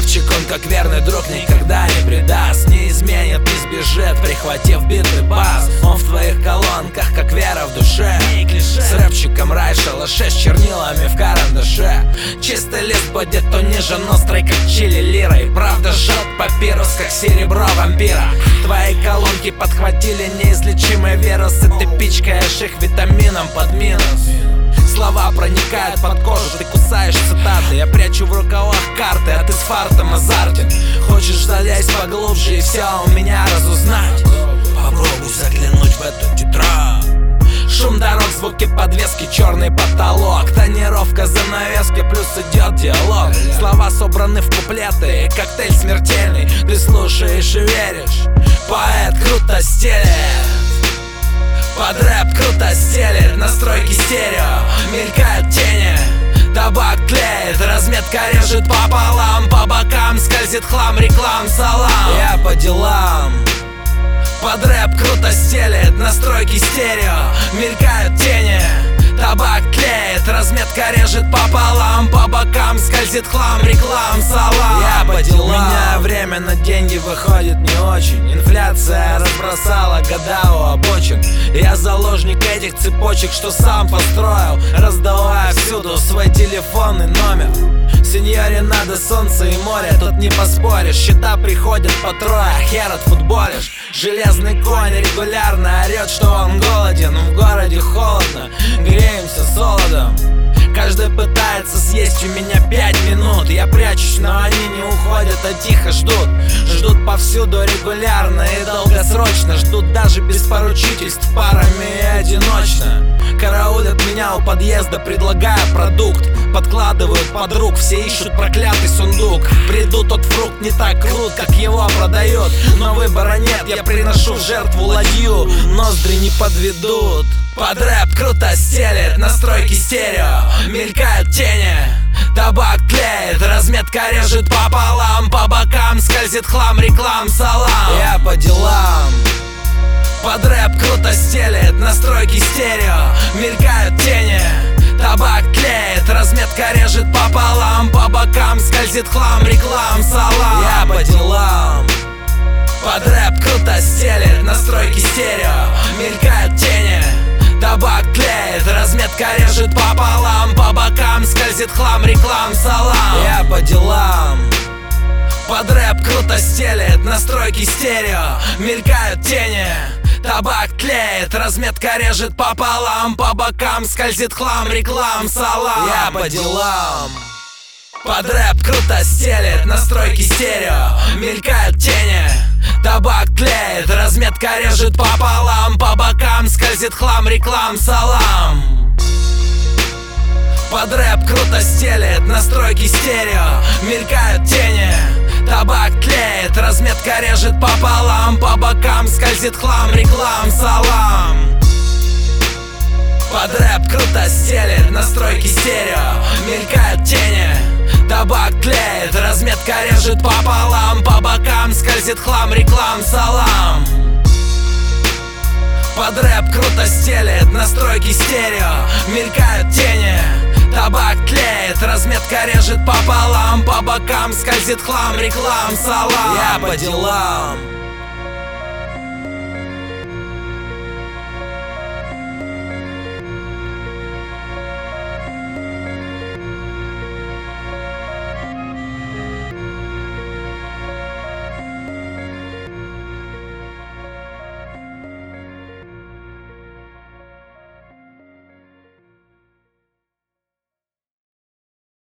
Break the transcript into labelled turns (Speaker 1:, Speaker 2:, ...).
Speaker 1: Рэпчик, он как верный друг, никогда не предаст, не изменит, не сбежит, прихватив битый бас. Он в твоих колонках, как вера в душе. С рэпчиком рай в шалаше, с чернилами в карандаше. Чистый лист будет унижен острый, как чили лирой. Правда жжет папирус, как серебро вампира. Твои колонки подхватили неизлечимые вирусы. Ты пичкаешь их витамином под минус. Слова проникают под кожу, ты кусаешь цитаты. Я прячу в рукавах карты, а ты с фартом азартен. Хочешь залезть поглубже и все у меня разузнать? Попробуй заглянуть в эту тетрадь. Шум дорог, звуки подвески, черный потолок. Тонировка занавески, плюс идет диалог. Слова собраны в куплеты, коктейль смертельный. Ты слушаешь и веришь, поэт круто стелет. Под рэп круто стелет, настройки стерео, мелькают тени. Табак тлеет, разметка режет пополам. По бокам скользит хлам, реклам, салам. Я по делам. Под рэп круто стелет, настройки стерео, мелькают тени. Табак тлеет, разметка режет пополам. По бокам скользит хлам, реклам, салам. Я по делам. У меня время на деньги выходит не очень. Инфляция разбросала года у обочин. Я заложник этих цепочек, что сам построил, раздавая всюду свой телефонный номер. Сеньоре надо солнце и море, тут не поспоришь. Счета приходят по трое, хер отфутболишь. Железный конь регулярно орет, что он голоден. В городе холодно, греемся солодом. Каждый пытается съесть у меня 5 минут. Я прячусь, но они не уходят, а тихо ждут. Ждут повсюду регулярно и долгосрочно. Ждут даже без поручительств, парами и одиночно. Караулят меня у подъезда, предлагая продукт. Подкладывают под рук, все ищут проклятый сундук. Приду, тот фрукт не так крут, как его продают. Но выбора нет, я приношу в жертву ладью. Ноздри не подведут. Под рэп круто стелет, настройки стерео, мелькают тени. Табак тлеет, разметка режет пополам. По бокам скользит хлам, реклам, салам. Я по делам. Под рэп круто стелет, настройки стерео, мелькают тени. Табак тлеет, разметка режет пополам. По бокам скользит хлам, реклам, салам. Я по делам. Под рэп круто стелет, настройки стерео, мелькают тени. Табак тлеет, разметка режет пополам. По бокам скользит хлам, реклам, салам. Я по делам. Под рэп круто стелет, настройки стерео, мелькают тени. Табак тлеет, разметка режет пополам. По бокам скользит хлам, реклам, салам. Я по делам. Под рэп круто стелет, настройки стерео, мелькают тени. Табак тлеет, разметка режет пополам. По бокам скользит хлам, реклам, салам. Под рэп круто стелет, настройки стерео, мелькают тени. Табак тлеет, разметка режет пополам. По бокам скользит хлам, реклам, салам. Под рэп круто стелет, настройки стерео, мелькают тени. Табак тлеет, разметка режет пополам. По бокам скользит хлам, реклам, салам. Под рэп круто стелет, настройки стерео, мелькают тени. Табак тлеет, разметка режет пополам. По бокам скользит хлам, реклам, салам. Я по делам.